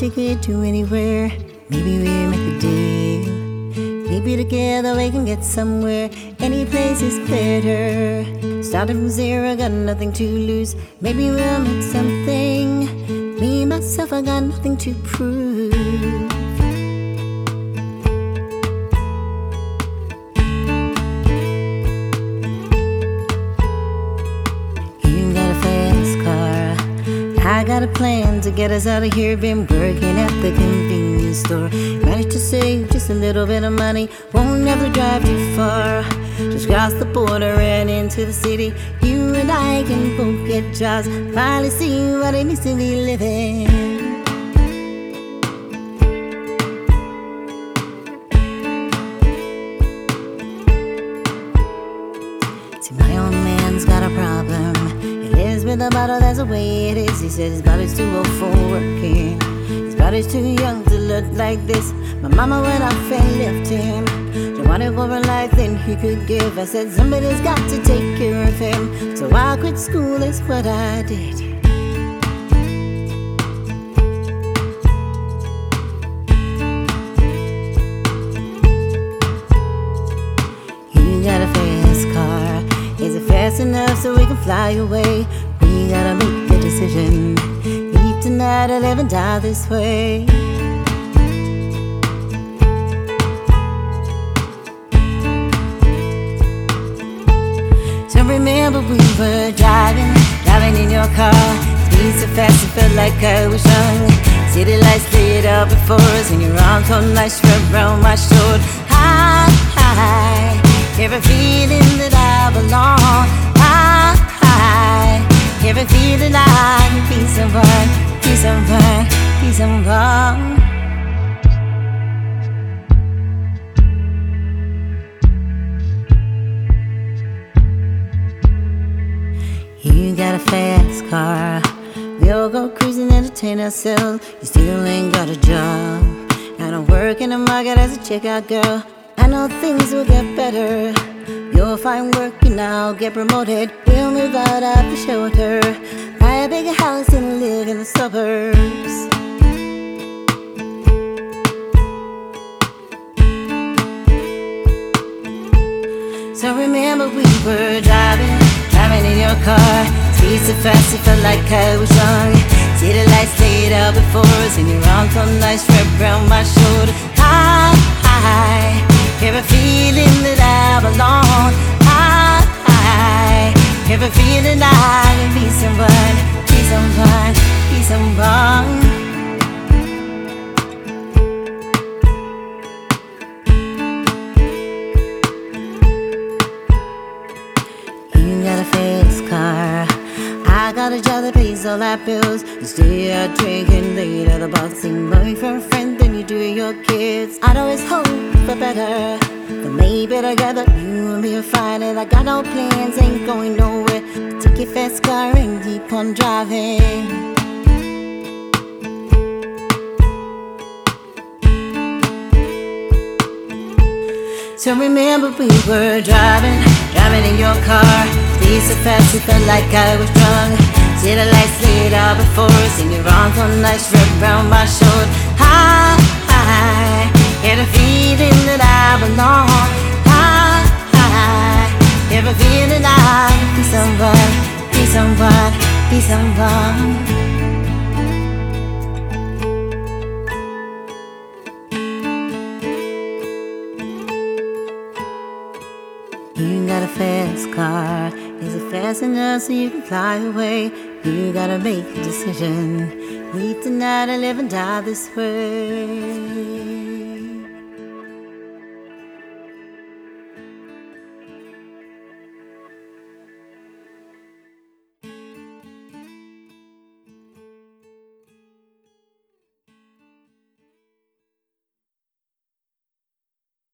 we could do anywhere. Maybe we make a deal. Maybe together we can get somewhere. Any place is better. Starting from zero, got nothing to lose. Maybe we'll make something. Me, myself, I got nothing to prove. You got a fast car, I got a plan to get us out of here. Been working at the convenience store. Managed to save just a little bit of money. Won't have to drive too far. Just cross the border and into the city. You and I can both get jobs. Finally see what it means to be living. See, my old man's got a problem. He lives with a bottle, that's the way it is. He says his body's too old for working. His body's too young to look like this. My mama went off and left him. She wanted more of life than he could give. I said somebody's got to take care of him. So I quit school, that's what I did. You got a fast car. Is it fast enough so we can fly away? We gotta make a decision. Leave tonight or live and die this way. So remember we were driving in your car. Speed so fast it felt like I was young. City lights lit up before us, and your arms so nice wrapped around my shoulder. High, high, every feeling that I belong. High, high, every feeling I can be someone, be someone, be someone. You got a fast car. We all go cruising, entertain ourselves. You still ain't got a job. I don't work in the market as a checkout girl. I know things will get better. You'll find work and I'll get promoted. We'll move out of the shelter, buy a bigger house and live in the suburbs. So remember we were driving in your car. Speed so fast it felt like I was young. See the lights lit up before us, and your arms so nice wrapped around my shoulder. High, high, every feeling that I belong. High, high, every feeling I can be someone, be someone, be someone. You got a fast car, I got a job that pays all our bills. You stay out drinking late at the bar, seem more from a friend than you do your kids. I'd always hope for better, but maybe together you and me are fine. And I got no plans, ain't going nowhere. Take your fast car and keep on driving. So remember we were driving in your car. Speed so fast it felt like I was drunk. See the lights lit up before us, and your arms so nice wrapped around my shoulder. High, high, every feeling that I belong. High, high, every feeling I can be someone, be someone, be someone. You got a fast car. Is it fast enough so you can fly away? You gotta make a decision. Leave tonight or live and die this way.